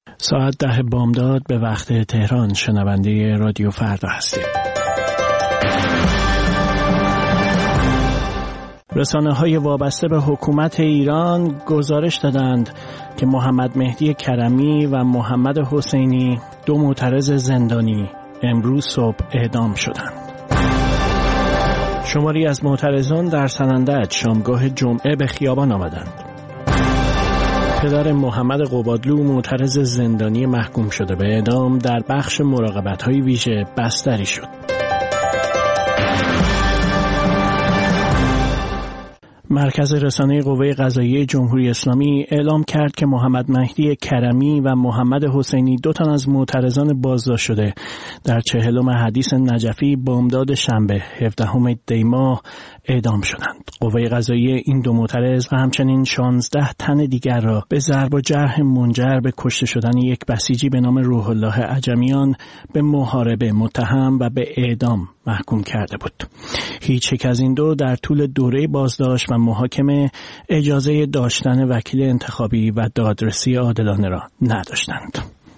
ساعت 10 بامداد به وقت تهران شنونده رادیو فردا هستید. رسانه‌های وابسته به حکومت ایران گزارش دادند که محمد مهدی کرمی و محمد حسینی، دو معترض زندانی، امروز صبح اعدام شدند. شماری از معترضان در سنندج شامگاه جمعه به خیابان آمدند. پدر محمد قبادلو معترض زندانی محکوم شده به اعدام در بخش مراقبت‌های ویژه بستری شد. مرکز رسانه قوه قضاییه جمهوری اسلامی اعلام کرد که محمد مهدی کرمی و محمد حسینی، دو تن از معترضان بازداشت شده در 40م حدیث نجفی بامداد شنبه 17 دی ماه اعدام شدند. قوه قضاییه این دو معترض و همچنین 16 تن دیگر را به ضرب و جرح منجر به کشته شدن یک بسیجی به نام روح الله عجمیان به محاربه متهم و به اعدام محکوم کرده بود. هیچ یک از این دو در طول دوره بازداشت و محاکمه اجازه داشتن وکیل انتخابی و دادرسی عادلانه را نداشتند.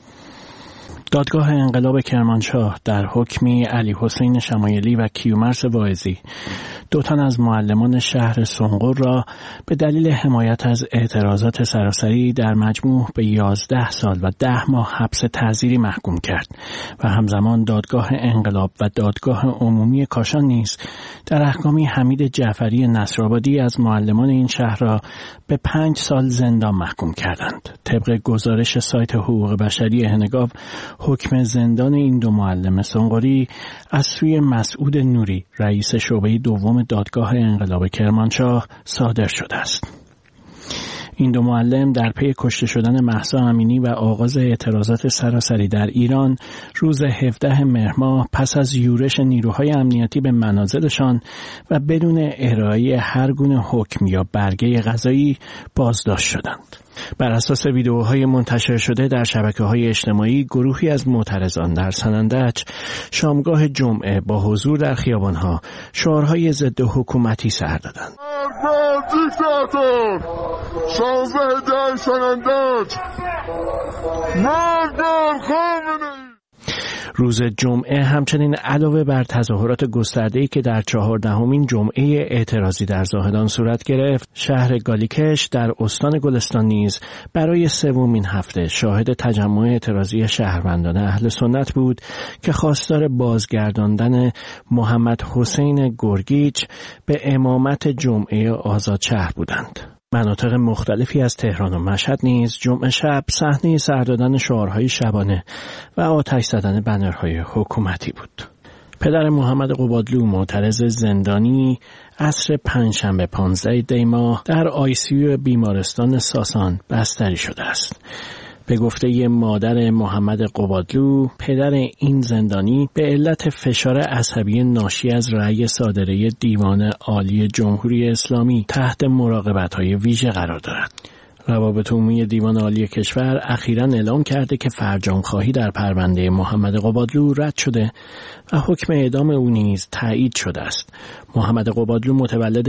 دادگاه انقلاب کرمانشاه در حکمی علی حسین شمایلی و کیومرث واعظی، دو تن از معلمان شهر سنقر را به دلیل حمایت از اعتراضات سراسری در مجموع به 11 سال و 10 ماه حبس تعزیری محکوم کرد و همزمان دادگاه انقلاب و دادگاه عمومی کاشان نیز در احکامی حمید جعفری نصرآبادی از معلمان این شهر را به 5 سال زندان محکوم کردند. طبق گزارش سایت حقوق بشری هنگاو، حکم زندان این دو معلم سنقری از سوی مسعود نوری، رئیس شعبه دوم دادگاه انقلاب کرمانشاه صادر شده است. این دو معلم در پی کشته شدن مهسا امینی و آغاز اعتراضات سراسری در ایران روز 17 مهر ماه پس از یورش نیروهای امنیتی به منازلشان و بدون ارائه هر گونه حکم یا برگه قضایی بازداشت شدند. بر اساس ویدئوهای منتشر شده در شبکه‌های اجتماعی، گروهی از معترضان در سنندج شامگاه جمعه با حضور در خیابان‌ها شعارهای ضد حکومتی سر دادند. دیکتاتور 16 سنندج، مرگ بر خامنه‌ای. روز جمعه همچنین علاوه بر تظاهرات گسترده‌ای که در 14مین جمعه اعتراضی در زاهدان صورت گرفت، شهر گالیکش در استان گلستان نیز برای 3مین هفته شاهد تجمع اعتراضی شهروندان اهل سنت بود که خواستار بازگرداندن محمد حسین گرگیچ به امامت جمعه آزاد شهر بودند. مناطق مختلفی از تهران و مشهد نیز جمعه شب صحنه سر دادن شعارهای شبانه و آتش زدن بنرهای حکومتی بود. پدر محمد قبادلو معترض زندانی عصر پنجشنبه 15 دی ماه در ICU بیمارستان ساسان بستری شده است. به گفته مادر محمد قبادلو، پدر این زندانی به علت فشار عصبی ناشی از رأی صادره دیوان عالی جمهوری اسلامی تحت مراقبت‌های ویژه قرار دارد. روابط عمومی دیوان عالی کشور اخیراً اعلام کرده که فرجام‌خواهی در پرونده محمد قبادلو رد شده و حکم اعدام او نیز تایید شده است. محمد قبادلو متولد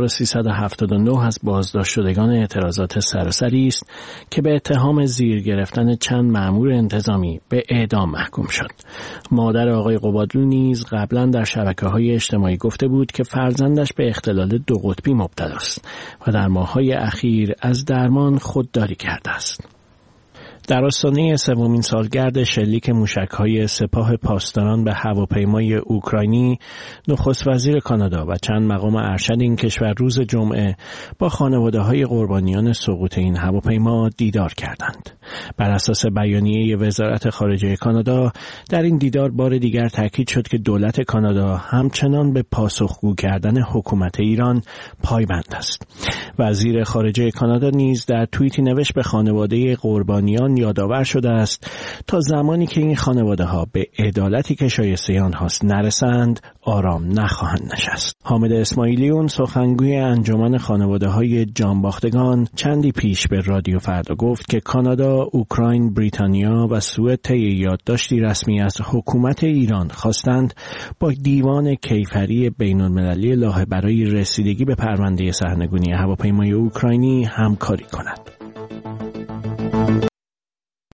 1379 از بازداشت شدگان اعتراضات سراسری است که به اتهام زیر گرفتن چند مأمور انتظامی به اعدام محکوم شد. مادر آقای قبادلو نیز قبلا در شبکه‌های اجتماعی گفته بود که فرزندش به اختلال 2 قطبی مبتلا است و در ماه‌های اخیر از درمان خودداری کرده است. در آستانه 3مین سالگرد شلیک موشک‌های سپاه پاسداران به هواپیمای اوکراینی، نخست وزیر کانادا و چند مقام ارشد این کشور روز جمعه با خانواده‌های قربانیان سقوط این هواپیما دیدار کردند. بر اساس بیانیه وزارت خارجه کانادا، در این دیدار بار دیگر تاکید شد که دولت کانادا همچنان به پاسخگو کردن حکومت ایران پایبند است. وزیر خارجه کانادا نیز در توییتی نوشت به خانواده قربانیان یادآور شده است تا زمانی که این خانواده‌ها به عدالتی که شایسته آنهاست نرسند، آرام نخواهند نشست. حامد اسماعیلیون، سخنگوی انجمن خانواده‌های جانباختگان، چندی پیش به رادیو فردا گفت که کانادا، اوکراین، بریتانیا و سوئد طی یادداشتی رسمی از حکومت ایران خواستند با دیوان کیفری بین‌المللی لاهه برای رسیدگی به پرونده سرنگونی هواپیمای اوکراینی همکاری کند.